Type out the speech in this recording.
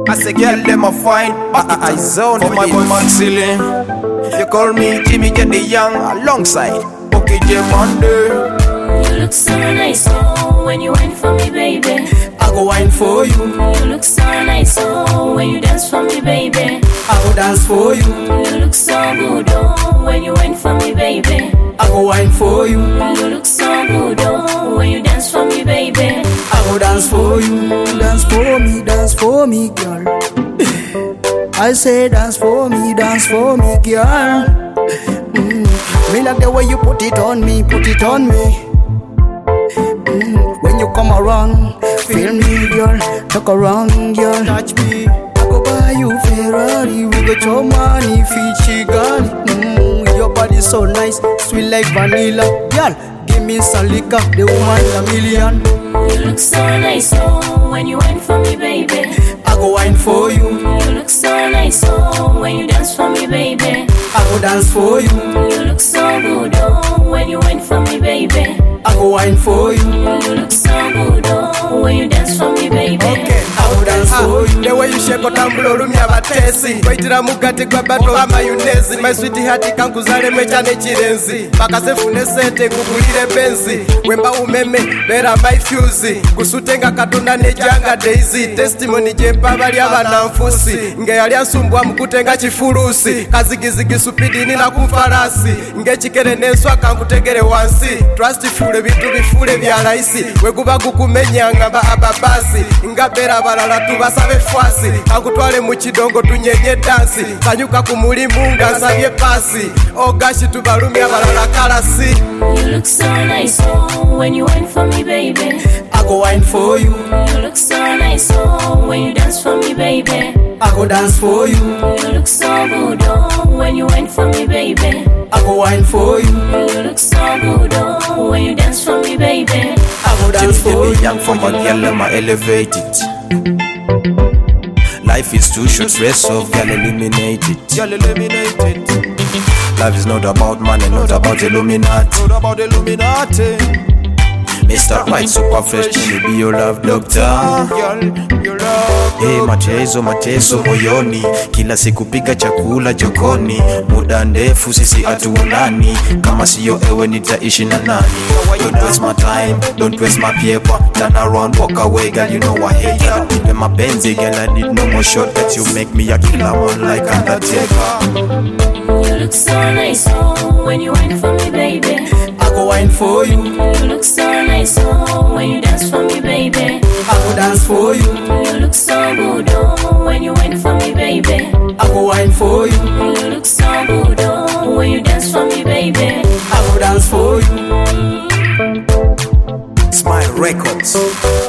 I say, girl, them a fine. I zone for my boy Maxilin. You call me Jimmy Get the Young alongside Okay J Monday. You look so nice, oh, when you wine for me, baby. I go wine for you. You look so nice, oh, when you dance for me, baby. I go dance for you. You look so good, oh, when you wine for me, baby. I go wine for you. You look so good, oh, when you dance for me, baby. I go dance for you. Dance for me, girl. I say dance for me, girl. Me like the way you put it on me. When you come around, feel me, girl. Talk around, girl. Touch me. I go buy you Ferrari. We go show money, Fiji girl. Your body so nice, sweet like vanilla, girl. Give me some liquor, the woman a million. You look so nice, oh, when you wine for me, baby. I go wine for you. You look so nice, oh, when you dance for me, baby. I go dance for you. You look so good, oh, when you wine for me, baby. I go wine for you. You look so good, oh, when you dance for me, baby. Okay, I go dance for you. The way you shake otambula olumya batesi waitira mugati gwa bato wa mayonnaise. My sweetheart kankuzale mecha nechirenzi pakasefune sente kugulire benzi wemba umeme bera my fuse kusutenga katonda nejanga daisy testimony jempa bali abana mfusi nge yali asumbwa mukutenga chifulusi kazigizigi supidini na kumfarasi nge chikere nenswa kankutegere wansi trust fule bitu bifule bya raisi wekuba gukumenya ngamba ababasi ngabera balala tubasabe fwasi akutwale mu kidongo tunyenye dansi kanyuka ku mulimu ngasabye pasi ogashi tubalumya balala kalasi. You look so nice, oh, when you wine for me, baby. I go wine for you. You look so nice, oh, when you dance for me, baby. I go dance for you. You look so good, oh, when you wine for me, baby. I go wine for you. You look so good, oh, when you dance for me, baby. I go dance for you. Young for my girl, I'ma elevate it. Life is too short, stress off, girl, eliminate it. Girl, eliminate it. Life is not about money, not about Illuminati. Not about Illuminati. Mr. Right, super fresh, let me be your love doctor. Girl, your love. Hey, mateso moyoni, kila siku pika chakula jokoni. Muda ndefu sisi hatuonani, kama siyo ewe nitaishi na nani? Don't waste my time, don't waste my paper. Turn around, walk away, girl, you know I hate ya. With my Benzie, girl, I need no more shortcuts. You make me a killer man like Undertaker. You look so nice, oh, when you wine for me, baby. I go wine for you. You look so nice, oh, when you dance for me, baby. I go dance for you. You look so good, oh, when you wine for me, baby. I go wine for you. You look so good, oh, when you dance for me, baby. I go dance for you. Smile Records.